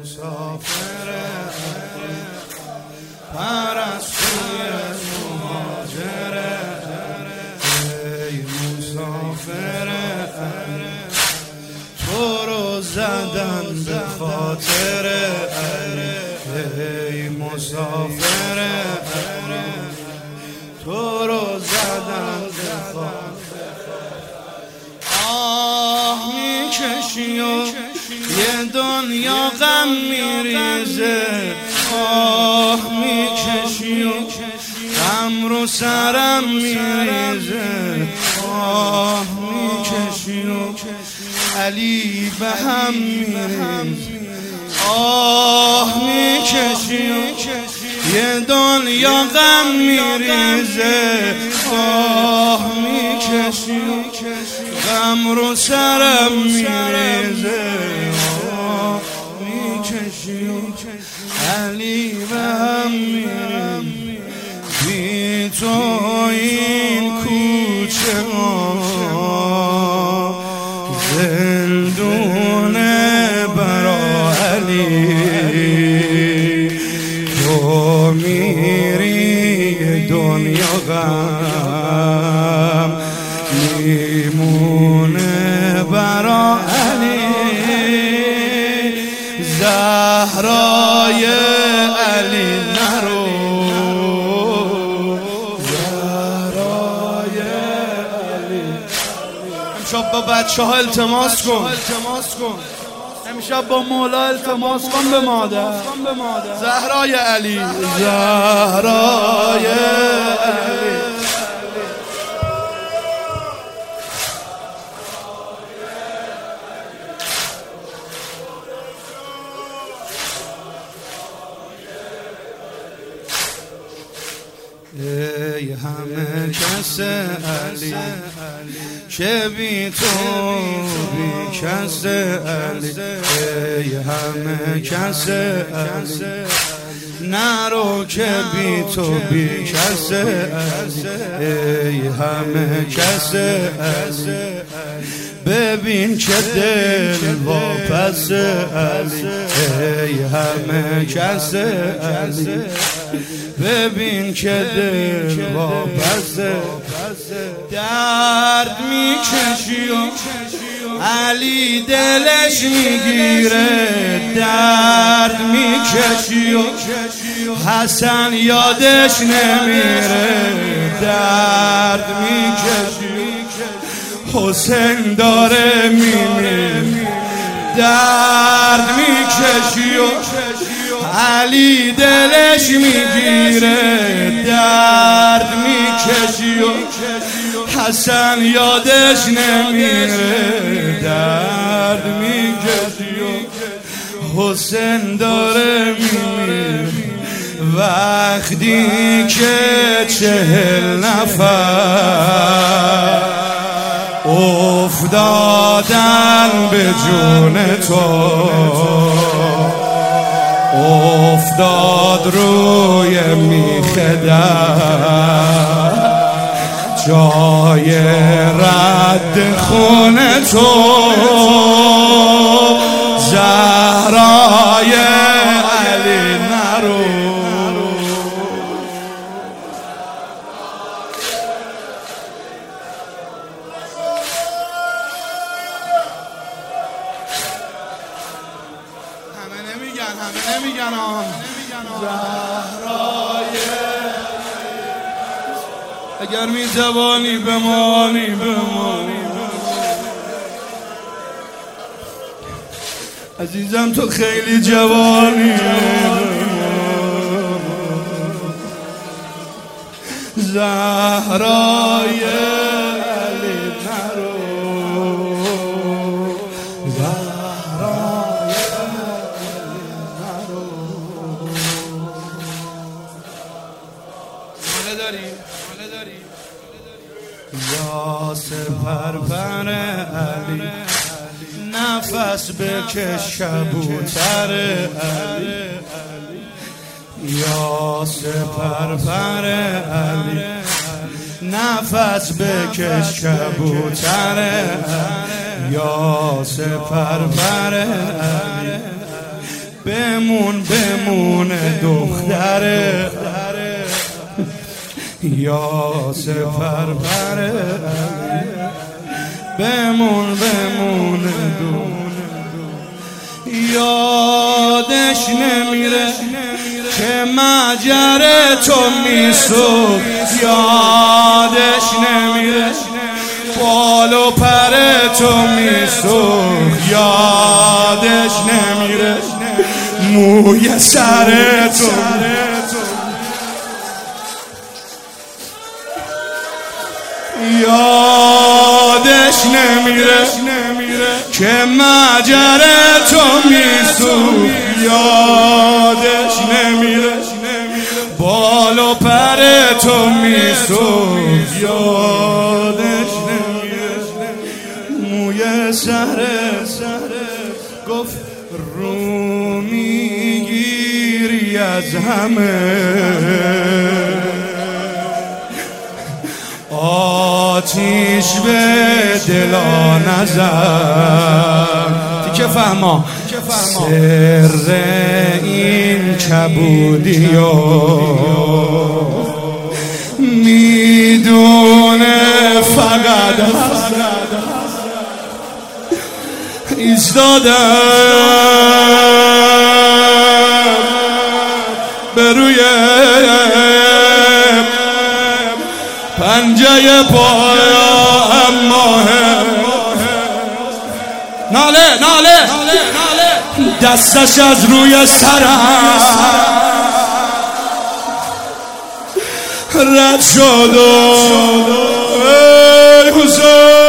مسافر پرستوی مهاجر ای مسافر تو رو زدن به خاطر ای مسافر تو رو زدن به خاطر آه میکشی و یه دنیا غم میریزه آه میکشی و غم رو سرم میریزه آه میکشی و علی به هم میریزه آه میکشی و یه دنیا غم میریزه آه میکشی و غم رو سرم میریزه آه میکشی و علی به هم میریزه بی تو این کوچه زندونه برا علی تو میری دنیا غم میمونه برا علی زهرای علی نرو زهرای علی امشب با بچه ها التماس کن امشب با مولا التماس کن به مادر زهرای علی زهرای علی ای همه کس علی که بی تو بی کس علی ای همه کس علی نرو که بی تو بی کس علی ای همه کس علی ببین که دل واپس علی ای همه کس علی ببین که دل واپس درد میکشی و علی دلش میگیره درد میکشی و حسن یادش نمیره درد میکشی حسین داره میمیره درد میکشی و علی دلش میگیره درد میکشی و حسن یادش نمیره درد میکشی و حسین داره میمیره وقتی که 40 نفر افتادن به جون تو افتاد روی میخ در جای رد خون تو زهرای علی نرو همه نمیگن زهرای اگر میتوانی بمانی عزیزم تو خیلی جوانی زهرای علی نرو زهرای یا سپر پر علی نفس بکش کبوتر علی یا سپر پر علی نفس بکش کبوتر یا سپر پر علی بمونه دختره یا سفربره بمونه یادش نمیره که مجر تو میسوخت یادش نمیره بال و پر تو میسوخت یادش نمیره موی سر تو یادش نمیره که مجر تو میسوخت یادش نمیره بال و پر تو میسوخت یادش نمیره موی سر گفت رو میگیری از همه آتیش به دلا نزن که فهما سر این کبودیو میدونه فقط ایستادم به روی پنجه پایم ماه ناله دستش از روی سرم رد شد ای حسین